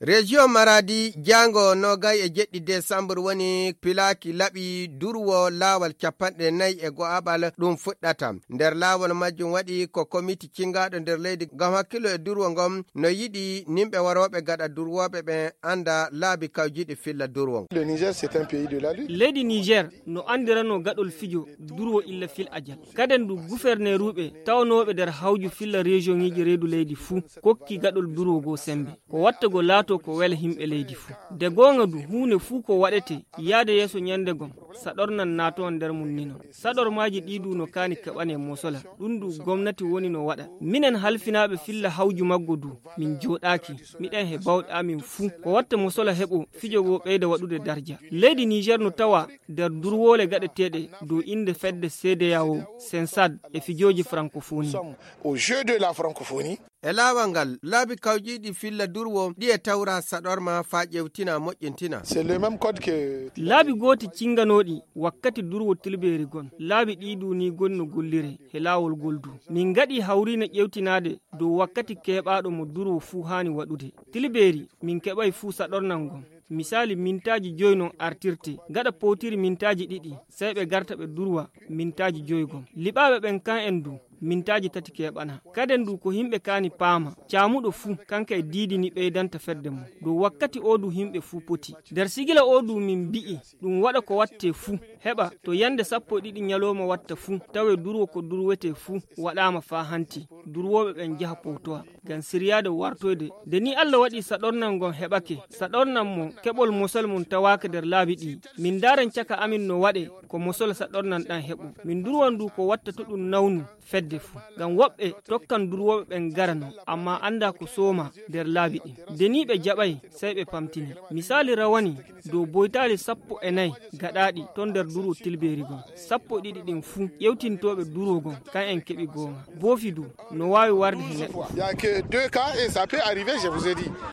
Région Maradi jango nogay e jeɗɗi décembre woni pilaki laɓi durwo lawal capanɗe nayi e go'abal ɗum fuɗɗata nder lawol majjum waɗi ko komiti cingaɗo nder leydi ngam hakkilo e durwo ngom no yiɗi nimɓe waroɓe gaɗa durwoɓe ɓe anda laabi kawjiɗi filla durwo. Le Niger c'est un pays de la lutte. Leydi Niger no andirano gaɗol fijo durwo illa fil ajal kaden du gouverneur ruɓe tawnoɓe nder hawju filla région ngiji reedu leydi fuu kokki gaɗol durwo go sembe ko watta go laato ko wela himɓe leydi fuu de gonga du hunde fuu ko waɗete yaade yeso nyande gom saɗornan nato nder mum nino saɗormaji ɗiɗu no kani keɓane mosola ɗum du gomnati woni no waɗa minen halfinaɓe filla hawju maggo du min joɗaki miɗen he bawɗamin fuu ko watta mosola heɓo fijo go ɓeyda waɗude darja leydi Niger no tawa nder durwole gaɗeteɗe dow inde fedde CEDEAO Sensad e fijoji francophonie Au jeu de la francophonie. E lawal ngal laabi kawjiɗi filla durwo ɗi e tawra saɗorma fa ƴewtina moƴƴintina. C'est le même code que laabi goti cinganoɗi wakkati durwo tilberi gon laabi ɗiɗu ni gonno gollire he lawol goldu min gaɗi hawrina ƴewtinade dow wakkati keɓaɗo mo durwo fuu hani waɗude tilberi min keɓay fuu saɗornan gon misali mintaji joyi non artirte gaɗa potiri mintaji ɗiɗi sey ɓe garta ɓe durwa mintaji joygon liɓaɓe ɓen kan en du mintaji tati keɓana kaden du ko himɓe kani paama camuɗo fuu kanka e didini ɓeydanta fedde mum dow wakkati o du himɓe fuu poti nder sigila o du min mbi'i ɗum waɗa ko watte fuu heɓa to yande 12 ñalowma watta fuu tawe durwo ko durwete fuu waɗama fa hanti durwoɓe ɓen jaha powtowa ngam siriyade wartoyde de ni Allah waɗi saɗornan gon heɓake saɗornan mo keɓol mosol mum tawaka nder laabi ɗi min daren caka amin no waɗe ko mosol saɗornan ɗan heɓu min durwan du ko watta to ɗum nawnu fedde fu ngam woɓɓe tokkan durwoɓe ɓen garano amma anda ko sooma nder laabi ɗi deni ɓe jaɓay sey ɓe pamtini misali rawani dow boytali 14 gaɗaɗi ton nder durwo tilberi gon 12 ɗin fuu ƴewtintoɓe durwo gon kan en keɓi gonga boofi du no wawi warde he neɗɗo. Il y a que 2 cas et ça peut arriver, je vous ai dit.